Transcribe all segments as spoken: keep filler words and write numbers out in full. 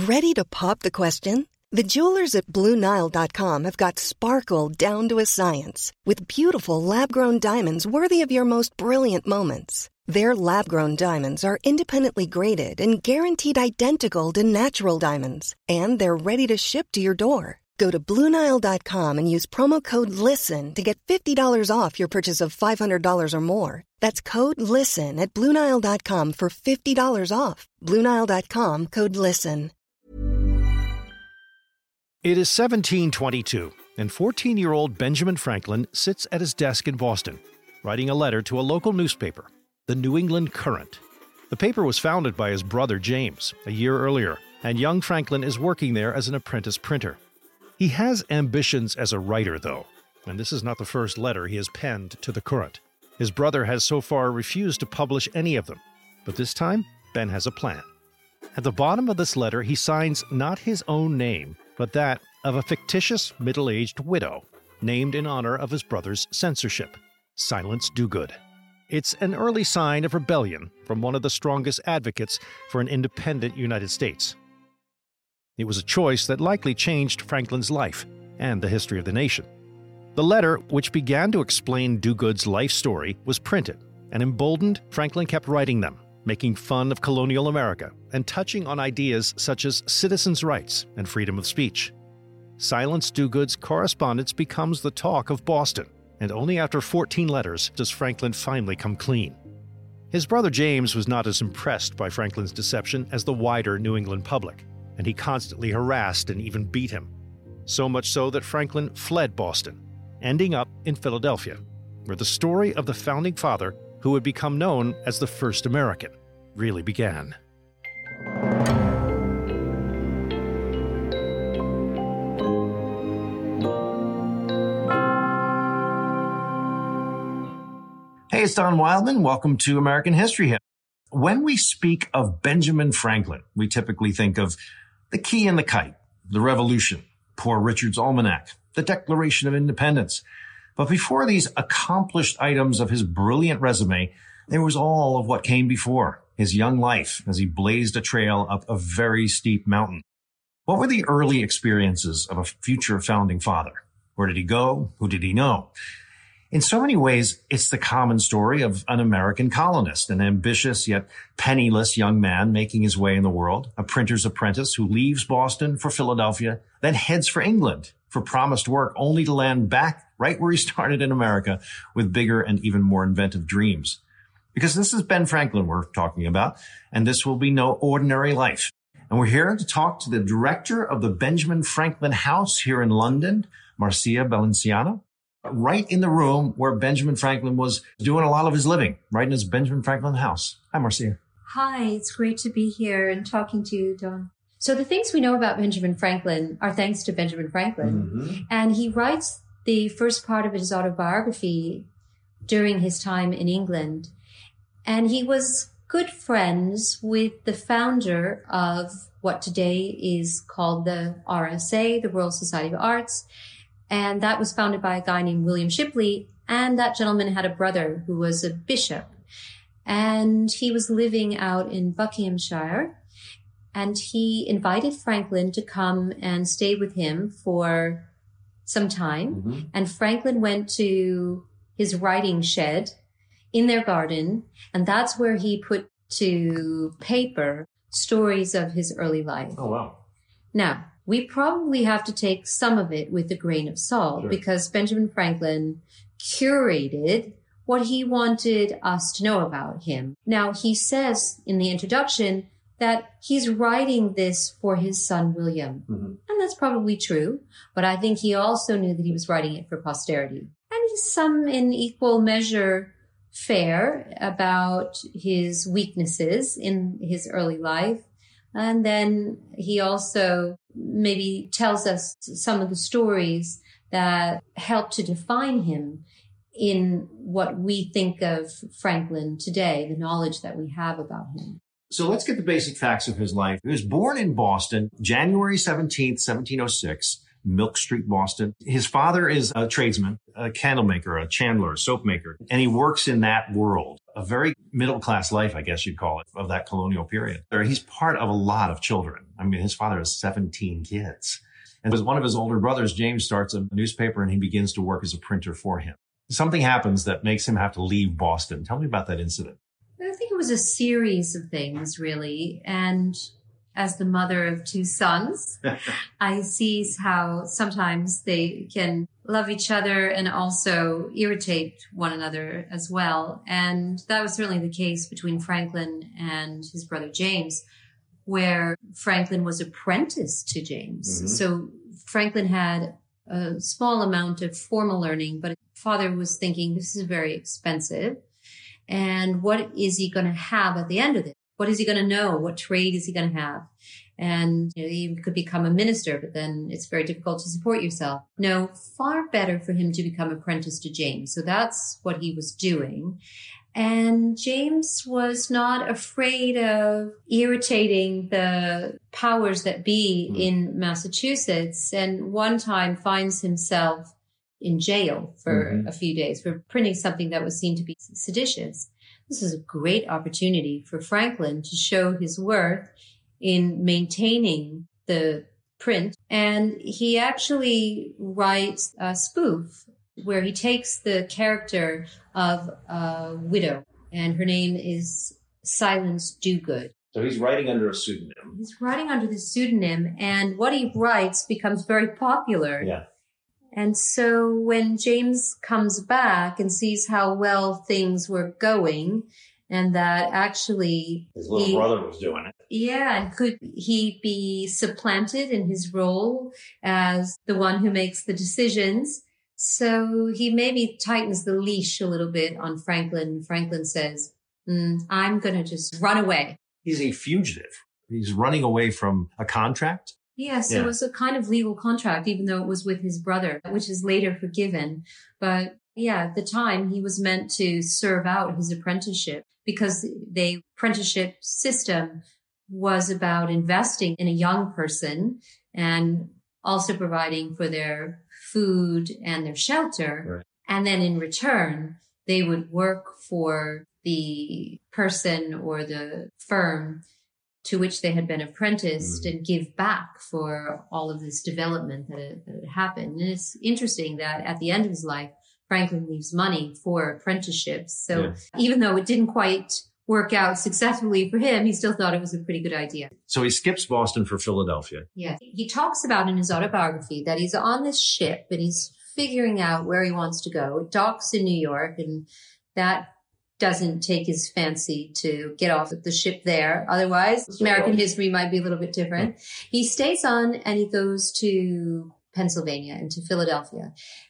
Ready to pop the question? The jewelers at Blue Nile dot com have got sparkle down to a science with beautiful lab-grown diamonds worthy of your most brilliant moments. Their lab-grown diamonds are independently graded and guaranteed identical to natural diamonds, and they're ready to ship to your door. Go to Blue Nile dot com and use promo code LISTEN to get fifty dollars off your purchase of five hundred dollars or more. That's code LISTEN at Blue Nile dot com for fifty dollars off. Blue Nile dot com, code LISTEN. It is seventeen twenty-two, and fourteen-year-old Benjamin Franklin sits at his desk in Boston, writing a letter to a local newspaper, the New England Courant. The paper was founded by his brother James a year earlier, and young Franklin is working there as an apprentice printer. He has ambitions as a writer, though, and this is not the first letter he has penned to the Courant. His brother has so far refused to publish any of them, but this time, Ben has a plan. At the bottom of this letter, he signs not his own name, but that of a fictitious middle-aged widow, named in honor of his brother's censorship, Silence Dogood. It's an early sign of rebellion from one of the strongest advocates for an independent United States. It was a choice that likely changed Franklin's life and the history of the nation. The letter, which began to explain Dogood's life story, was printed, and emboldened, Franklin kept writing them, making fun of colonial America and touching on ideas such as citizens' rights and freedom of speech. Silence Dogood's correspondence becomes the talk of Boston, and only after fourteen letters does Franklin finally come clean. His brother James was not as impressed by Franklin's deception as the wider New England public, and he constantly harassed and even beat him. So much so that Franklin fled Boston, ending up in Philadelphia, where the story of the founding father, who would become known as the first American, really began. Hey, it's Don Wildman. Welcome to American History Hit. When we speak of Benjamin Franklin, we typically think of the Key and the Kite, the Revolution, Poor Richard's Almanac, the Declaration of Independence. But before these accomplished items of his brilliant resume, there was all of what came before, his young life as he blazed a trail up a very steep mountain. What were the early experiences of a future founding father? Where did he go? Who did he know? In so many ways, it's the common story of an American colonist, an ambitious yet penniless young man making his way in the world, a printer's apprentice who leaves Boston for Philadelphia, then heads for England for promised work, only to land back right where he started in America with bigger and even more inventive dreams. Because this is Ben Franklin we're talking about, and this will be no ordinary life. And we're here to talk to the director of the Benjamin Franklin House here in London, Marcia Balenciano, right in the room where Benjamin Franklin was doing a lot of his living, right in his Benjamin Franklin house. Hi, Marcia. Hi, it's great to be here and talking to you, Don. So the things we know about Benjamin Franklin are thanks to Benjamin Franklin. Mm-hmm. And he writes the first part of his autobiography during his time in England. And he was good friends with the founder of what today is called the R S A, the Royal Society of Arts. And that was founded by a guy named William Shipley. And that gentleman had a brother who was a bishop. And he was living out in Buckinghamshire. And he invited Franklin to come and stay with him for some time. Mm-hmm. And Franklin went to his writing shed in their garden. And that's where he put to paper stories of his early life. Oh, wow. Now, we probably have to take some of it with a grain of salt, sure, because Benjamin Franklin curated what he wanted us to know about him. Now, he says in the introduction that he's writing this for his son, William. Mm-hmm. And that's probably true. But I think he also knew that he was writing it for posterity. And he's some in equal measure fair about his weaknesses in his early life. And then he also maybe tells us some of the stories that help to define him in what we think of Franklin today, the knowledge that we have about him. So let's get the basic facts of his life. He was born in Boston, January seventeenth, seventeen oh six, Milk Street, Boston. His father is a tradesman, a candle maker, a chandler, a soap maker, and he works in that world. a very middle-class life, I guess you'd call it, of that colonial period. He's part of a lot of children. I mean, his father has seventeen kids. And as one of his older brothers, James, starts a newspaper and he begins to work as a printer for him. Something happens that makes him have to leave Boston. Tell me about that incident. I think it was a series of things, really. And as the mother of two sons, I see how sometimes they can love each other and also irritate one another as well. And that was certainly the case between Franklin and his brother James, where Franklin was apprenticed to James. Mm-hmm. So Franklin had a small amount of formal learning, but his father was thinking, this is very expensive. And what is he going to have at the end of it? What is he going to know? What trade is he going to have? And you know, he could become a minister, but then it's very difficult to support yourself. No, far better for him to become apprenticed to James. So that's what he was doing. And James was not afraid of irritating the powers that be mm. in Massachusetts, and one time finds himself in jail for mm-hmm. a few days for printing something that was seen to be seditious. This is a great opportunity for Franklin to show his worth in maintaining the print. And he actually writes a spoof where he takes the character of a widow, and her name is Silence Dogood. So he's writing under a pseudonym. He's writing under the pseudonym, and what he writes becomes very popular. Yeah. And so when James comes back and sees how well things were going, and that actually his little he, brother was doing it. Yeah, and could he be supplanted in his role as the one who makes the decisions? So he maybe tightens the leash a little bit on Franklin. Franklin says, mm, I'm going to just run away. He's a fugitive. He's running away from a contract. Yes, yeah. It was a kind of legal contract, even though it was with his brother, which is later forgiven. But yeah, at the time, he was meant to serve out his apprenticeship because the apprenticeship system was about investing in a young person and also providing for their food and their shelter. Right. And then in return, they would work for the person or the firm to which they had been apprenticed mm-hmm. and give back for all of this development that had, that had happened. And it's interesting that at the end of his life, Franklin leaves money for apprenticeships. So yeah. even though it didn't quite work out successfully for him, he still thought it was a pretty good idea. So he skips Boston for Philadelphia. Yeah. He talks about in his autobiography that he's on this ship and he's figuring out where he wants to go. It docks in New York, and that doesn't take his fancy to get off the ship there. Otherwise, so, American history might be a little bit different. He stays on and he goes to Pennsylvania and to Philadelphia.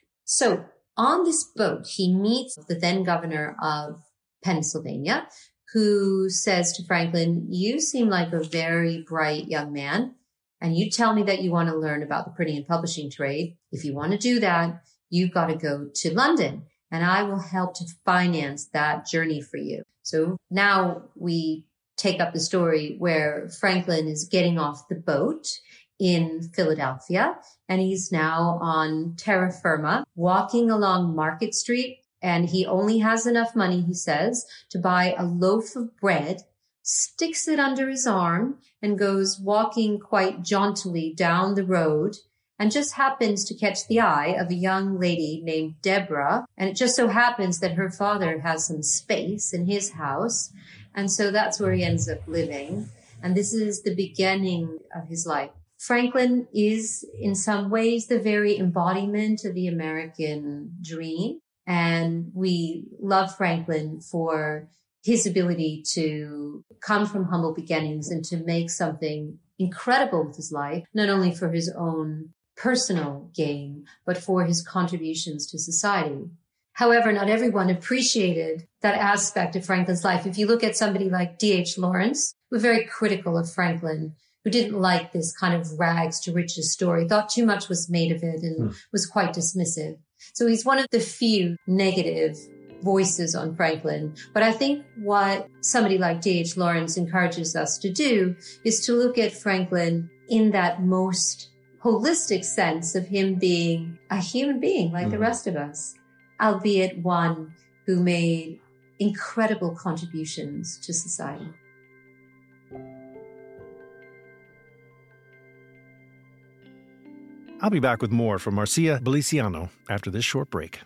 So on this boat, he meets the then governor of Pennsylvania, who says to Franklin, you seem like a very bright young man, and you tell me that you want to learn about the printing and publishing trade. If you want to do that, you've got to go to London, and I will help to finance that journey for you. So now we take up the story where Franklin is getting off the boat in Philadelphia, and he's now on terra firma, walking along Market Street, and he only has enough money, he says, to buy a loaf of bread, sticks it under his arm, and goes walking quite jauntily down the road, and just happens to catch the eye of a young lady named Deborah. And it just so happens that her father has some space in his house. And so that's where he ends up living. And this is the beginning of his life. Franklin is in some ways the very embodiment of the American dream. And we love Franklin for his ability to come from humble beginnings and to make something incredible with his life, not only for his own personal gain, but for his contributions to society. However, not everyone appreciated that aspect of Franklin's life. If you look at somebody like D H Lawrence, who was very critical of Franklin, who didn't like this kind of rags to riches story, thought too much was made of it and mm. was quite dismissive. So he's one of the few negative voices on Franklin. But I think what somebody like D H Lawrence encourages us to do is to look at Franklin in that most holistic sense of him being a human being like mm. the rest of us, albeit one who made incredible contributions to society. I'll be back with more from Marcia Beliciano after this short break.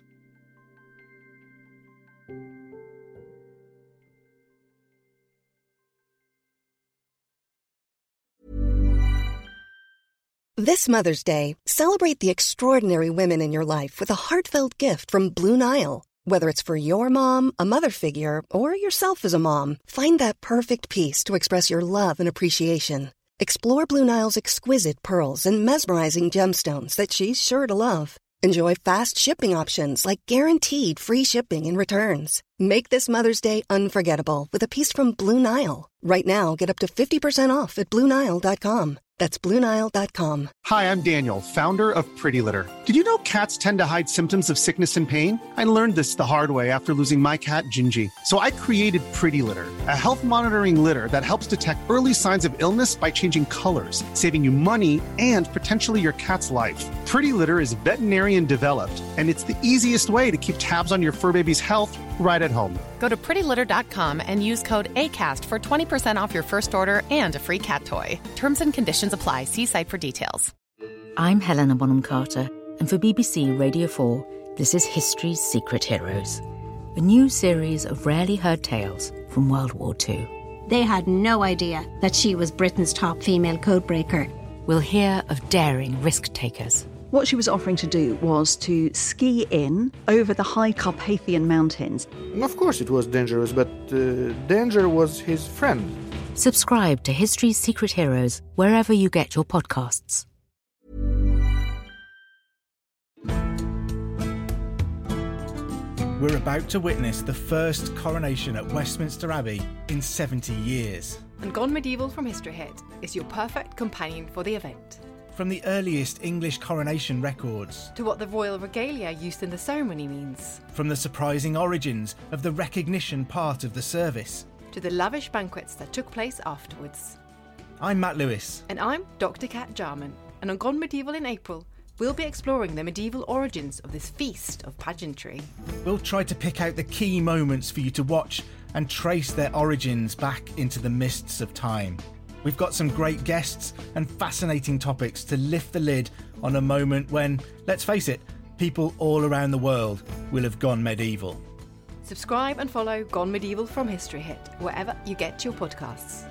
This Mother's Day, celebrate the extraordinary women in your life with a heartfelt gift from Blue Nile. Whether it's for your mom, a mother figure, or yourself as a mom, find that perfect piece to express your love and appreciation. Explore Blue Nile's exquisite pearls and mesmerizing gemstones that she's sure to love. Enjoy fast shipping options like guaranteed free shipping and returns. Make this Mother's Day unforgettable with a piece from Blue Nile. Right now, get up to fifty percent off at Blue Nile dot com. That's Blue Nile dot com. Hi, I'm Daniel, founder of Pretty Litter. Did you know cats tend to hide symptoms of sickness and pain? I learned this the hard way after losing my cat, Gingy. So I created Pretty Litter, a health monitoring litter that helps detect early signs of illness by changing colors, saving you money and potentially your cat's life. Pretty Litter is veterinarian developed, and it's the easiest way to keep tabs on your fur baby's health right at home. Go to pretty litter dot com and use code ACAST for twenty percent off your first order and a free cat toy. Terms and conditions apply. See site for details. I'm Helena Bonham Carter, and for B B C Radio four, this is History's Secret Heroes, a new series of rarely heard tales from World War Two. They had no idea that she was Britain's top female codebreaker. We'll hear of daring risk-takers. What she was offering to do was to ski in over the high Carpathian Mountains. Of course it was dangerous, but uh, danger was his friend. Subscribe to History's Secret Heroes wherever you get your podcasts. We're about to witness the first coronation at Westminster Abbey in seventy years. And Gone Medieval from History Hit is your perfect companion for the event. From the earliest English coronation records to what the royal regalia used in the ceremony means. From the surprising origins of the recognition part of the service to the lavish banquets that took place afterwards. I'm Matt Lewis. And I'm Doctor Kat Jarman. And on Gone Medieval in April, we'll be exploring the medieval origins of this feast of pageantry. We'll try to pick out the key moments for you to watch and trace their origins back into the mists of time. We've got some great guests and fascinating topics to lift the lid on a moment when, let's face it, people all around the world will have gone medieval. Subscribe and follow Gone Medieval from History Hit wherever you get your podcasts.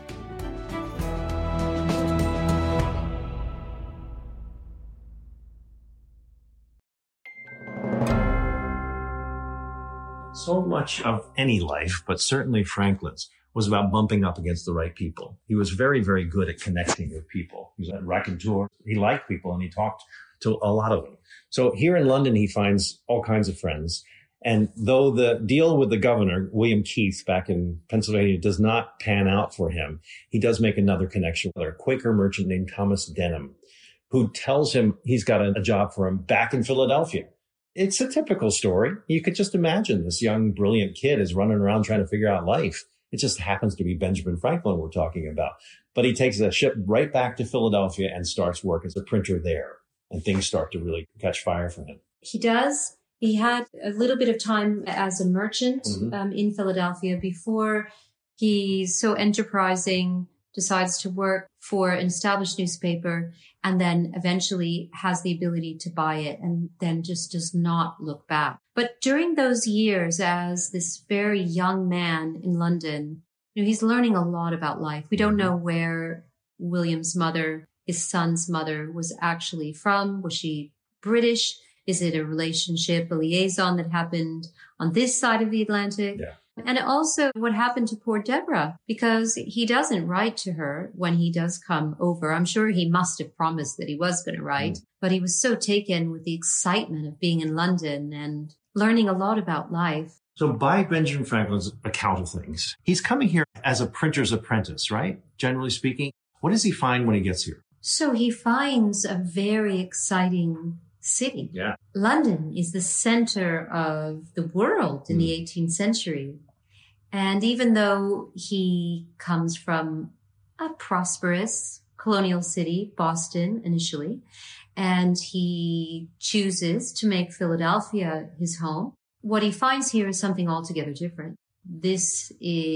So much of any life, but certainly Franklin's, was about bumping up against the right people. He was very, very good at connecting with people. He was a raconteur. He liked people and he talked to a lot of them. So here in London, he finds all kinds of friends. And though the deal with the governor, William Keith, back in Pennsylvania, does not pan out for him, he does make another connection with a Quaker merchant named Thomas Denham, who tells him he's got a job for him back in Philadelphia. It's a typical story. You could just imagine this young, brilliant kid is running around trying to figure out life. It just happens to be Benjamin Franklin we're talking about. But he takes a ship right back to Philadelphia and starts work as a printer there. And things start to really catch fire for him. He does. He had a little bit of time as a merchant Mm-hmm. um, in Philadelphia before he's so enterprising, decides to work for an established newspaper, and then eventually has the ability to buy it and then just does not look back. But during those years as this very young man in London, you know, he's learning a lot about life. We don't know where William's mother, his son's mother, was actually from. Was she British? Is it a relationship, a liaison that happened on this side of the Atlantic? Yeah. And also what happened to poor Deborah, because he doesn't write to her when he does come over. I'm sure he must have promised that he was going to write, mm. but he was so taken with the excitement of being in London and learning a lot about life. So by Benjamin Franklin's account of things, he's coming here as a printer's apprentice, right? Generally speaking. What does he find when he gets here? So he finds a very exciting city. Yeah. London is the center of the world in mm. the eighteenth century. And even though he comes from a prosperous colonial city, Boston initially, and he chooses to make Philadelphia his home, what he finds here is something altogether different. this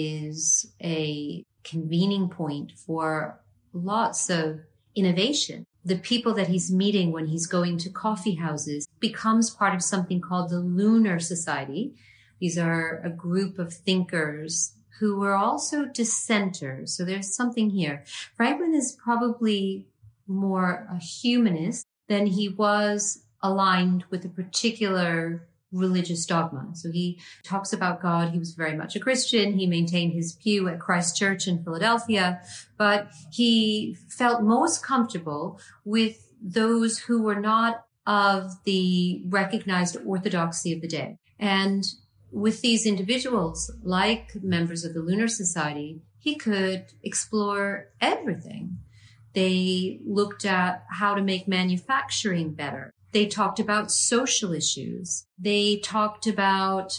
is a convening point for lots of innovation. The people that he's meeting when he's going to coffee houses becomes part of something called the Lunar Society. These are a group of thinkers who were also dissenters. So there's something here. Franklin is probably more a humanist than he was aligned with a particular religious dogma. So he talks about God. He was very much a Christian. He maintained his pew at Christ Church in Philadelphia, but he felt most comfortable with those who were not of the recognized orthodoxy of the day. And with these individuals, like members of the Lunar Society, he could explore everything. They looked at how to make manufacturing better. They talked about social issues. They talked about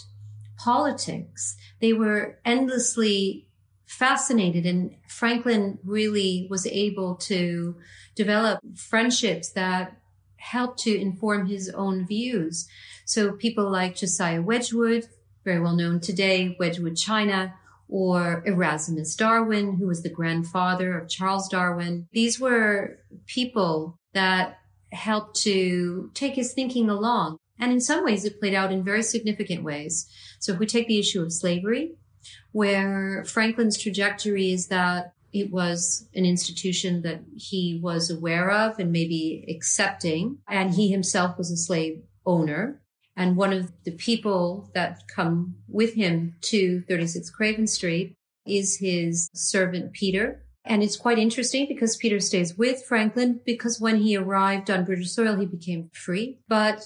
politics. They were endlessly fascinated, and Franklin really was able to develop friendships that helped to inform his own views. So people like Josiah Wedgwood, very well known today, Wedgwood China, or Erasmus Darwin, who was the grandfather of Charles Darwin. These were people that helped to take his thinking along. And in some ways, it played out in very significant ways. So if we take the issue of slavery, where Franklin's trajectory is that it was an institution that he was aware of and maybe accepting, and he himself was a slave owner. And one of the people that come with him to thirty-six Craven Street is his servant, Peter. And it's quite interesting because Peter stays with Franklin because when he arrived on British soil, he became free, but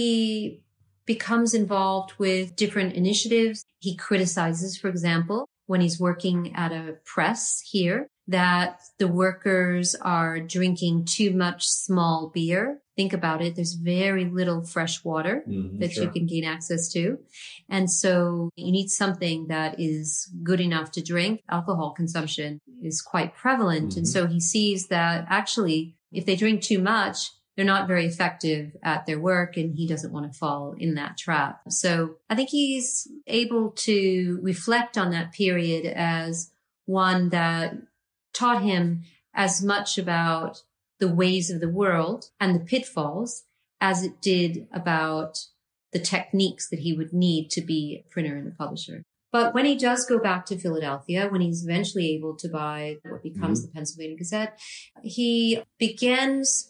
he becomes involved with different initiatives. He criticizes, for example, when he's working at a press here, that the workers are drinking too much small beer. Think about it. There's very little fresh water mm-hmm, that sure. you can gain access to. And so you need something that is good enough to drink. Alcohol consumption is quite prevalent. Mm-hmm. And so he sees that actually, if they drink too much, they're not very effective at their work, and he doesn't want to fall in that trap. So I think he's able to reflect on that period as one that taught him as much about the ways of the world and the pitfalls as it did about the techniques that he would need to be a printer and a publisher. But when he does go back to Philadelphia, when he's eventually able to buy what becomes mm-hmm. the Pennsylvania Gazette, he begins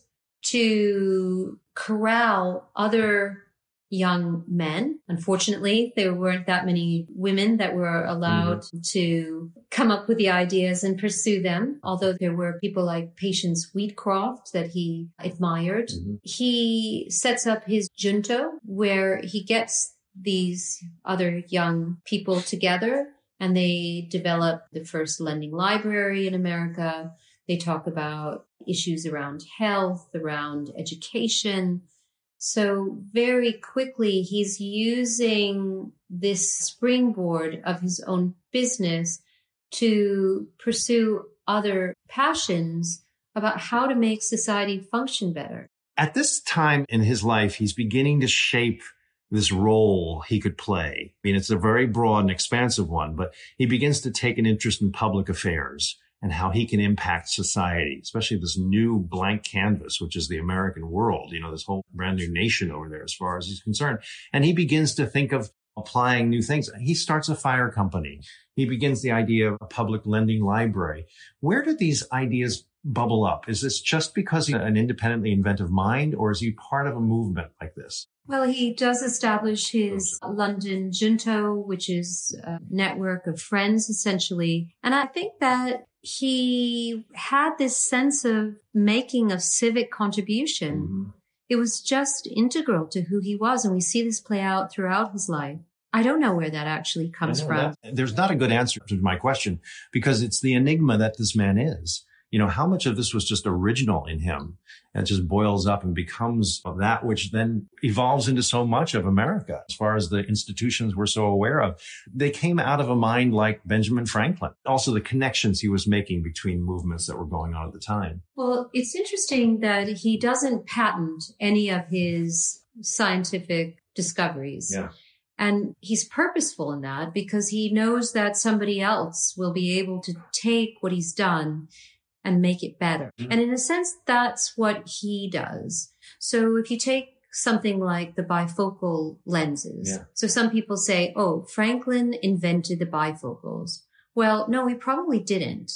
to corral other young men. Unfortunately, there weren't that many women that were allowed mm-hmm. to come up with the ideas and pursue them, although there were people like Patience Wheatcroft that he admired. Mm-hmm. He sets up his junto where he gets these other young people together and they develop the first lending library in America. They talk about issues around health, around education. So very quickly, he's using this springboard of his own business to pursue other passions about how to make society function better. At this time in his life, he's beginning to shape this role he could play. I mean, it's a very broad and expansive one, but he begins to take an interest in public affairs and how he can impact society, especially this new blank canvas, which is the American world, you know, this whole brand new nation over there as far as he's concerned. And he begins to think of applying new things. He starts a fire company. He begins the idea of a public lending library. Where did these ideas bubble up? Is this just because he's an independently inventive mind, or is he part of a movement like this? Well, he does establish his London Junto, which is a network of friends, essentially. And I think that he had this sense of making a civic contribution. Mm-hmm. It was just integral to who he was. And we see this play out throughout his life. I don't know where that actually comes from. That, there's not a good answer to my question because it's the enigma that this man is. You know, how much of this was just original in him and just boils up and becomes that which then evolves into so much of America as far as the institutions we're so aware of. They came out of a mind like Benjamin Franklin. Also, the connections he was making between movements that were going on at the time. Well, it's interesting that he doesn't patent any of his scientific discoveries. Yeah. And he's purposeful in that because he knows that somebody else will be able to take what he's done and make it better. Mm-hmm. And in a sense, that's what he does. So if you take something like the bifocal lenses. Yeah. So some people say, oh, Franklin invented the bifocals. Well, no, he probably didn't.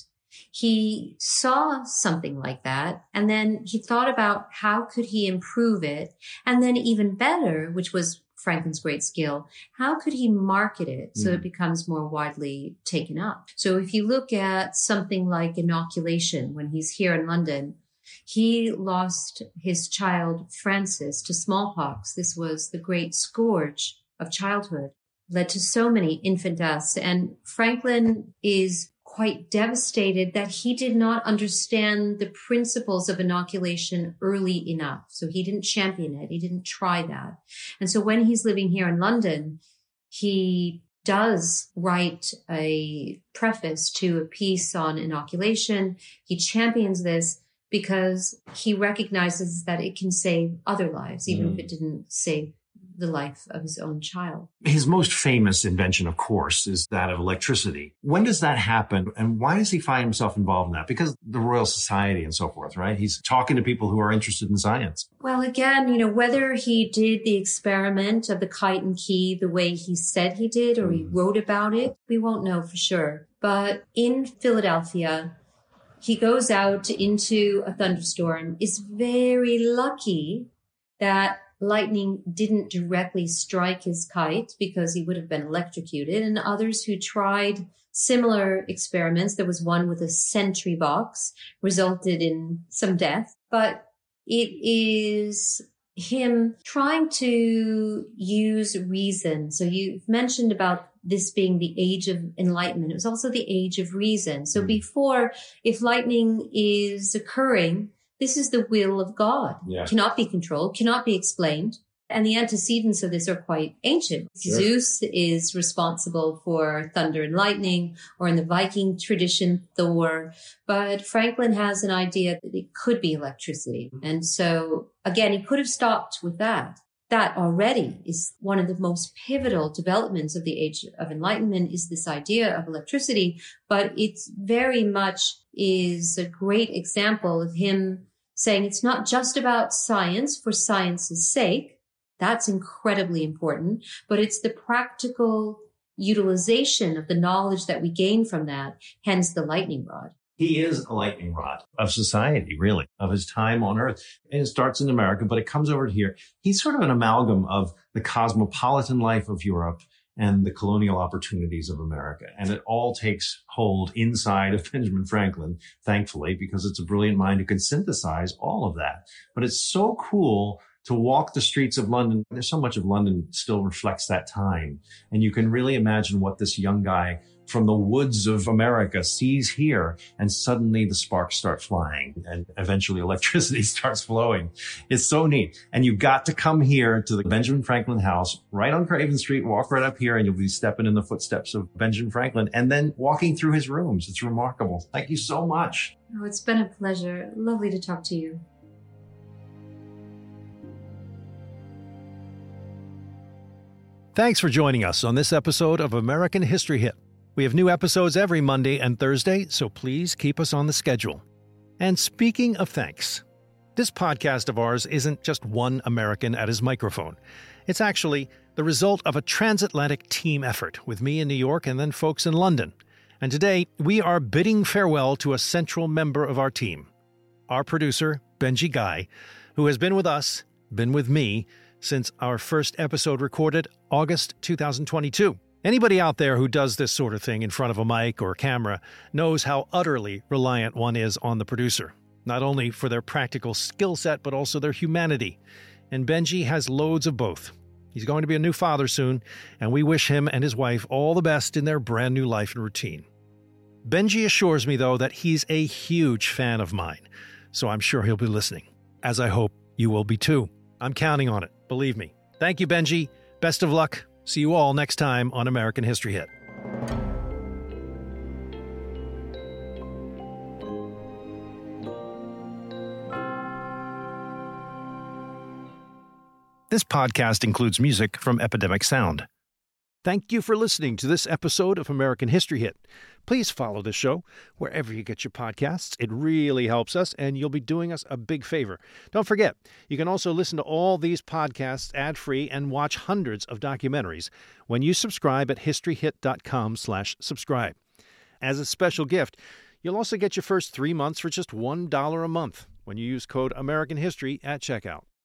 He saw something like that, and then he thought about how could he improve it. And then even better, which was Franklin's great skill, how could he market it so mm. it becomes more widely taken up? So if you look at something like inoculation, when he's here in London, he lost his child, Francis, to smallpox. This was the great scourge of childhood, led to so many infant deaths. And Franklin is quite devastated that he did not understand the principles of inoculation early enough. So he didn't champion it. He didn't try that. And so when he's living here in London, he does write a preface to a piece on inoculation. He champions this because he recognizes that it can save other lives, even mm. if it didn't save the life of his own child. His most famous invention, of course, is that of electricity. When does that happen, and why does he find himself involved in that? Because the Royal Society and so forth, right? He's talking to people who are interested in science. Well, again, you know, whether he did the experiment of the kite and key the way he said he did, or he wrote about it, we won't know for sure. But in Philadelphia, he goes out into a thunderstorm, is very lucky that lightning didn't directly strike his kite because he would have been electrocuted. And others who tried similar experiments, there was one with a sentry box, resulted in some death. But it is him trying to use reason. So you've mentioned about this being the age of enlightenment. It was also the age of reason. So mm. before, if lightning is occurring, this is the will of God. Yeah. Cannot be controlled, cannot be explained. And the antecedents of this are quite ancient. Sure. Zeus is responsible for thunder and lightning, or in the Viking tradition, Thor. But Franklin has an idea that it could be electricity. And so, again, he could have stopped with that. That already is one of the most pivotal developments of the Age of Enlightenment, is this idea of electricity. But it's very much is a great example of him saying it's not just about science for science's sake. That's incredibly important, but it's the practical utilization of the knowledge that we gain from that, hence the lightning rod. He is a lightning rod of society, really, of his time on Earth. And it starts in America, but it comes over here. He's sort of an amalgam of the cosmopolitan life of Europe and the colonial opportunities of America. And it all takes hold inside of Benjamin Franklin, thankfully, because it's a brilliant mind who can synthesize all of that. But it's so cool to walk the streets of London. There's so much of London still reflects that time. And you can really imagine what this young guy from the woods of America sees here, and suddenly the sparks start flying and eventually electricity starts flowing. It's so neat. And you've got to come here to the Benjamin Franklin house right on Craven Street, walk right up here, and you'll be stepping in the footsteps of Benjamin Franklin and then walking through his rooms. It's remarkable. Thank you so much. Oh, it's been a pleasure. Lovely to talk to you. Thanks for joining us on this episode of American History Hit. We have new episodes every Monday and Thursday, so please keep us on the schedule. And speaking of thanks, this podcast of ours isn't just one American at his microphone. It's actually the result of a transatlantic team effort with me in New York and then folks in London. And today, we are bidding farewell to a central member of our team, our producer, Benji Guy, who has been with us, been with me, since our first episode recorded August two thousand twenty-two. Anybody out there who does this sort of thing in front of a mic or camera knows how utterly reliant one is on the producer, not only for their practical skill set, but also their humanity. And Benji has loads of both. He's going to be a new father soon, and we wish him and his wife all the best in their brand new life and routine. Benji assures me, though, that he's a huge fan of mine, so I'm sure he'll be listening, as I hope you will be too. I'm counting on it, believe me. Thank you, Benji. Best of luck. See you all next time on American History Hit. This podcast includes music from Epidemic Sound. Thank you for listening to this episode of American History Hit. Please follow the show wherever you get your podcasts. It really helps us, and you'll be doing us a big favor. Don't forget, you can also listen to all these podcasts ad-free and watch hundreds of documentaries when you subscribe at historyhit.com slash subscribe. As a special gift, you'll also get your first three months for just one dollar a month when you use code American History at checkout.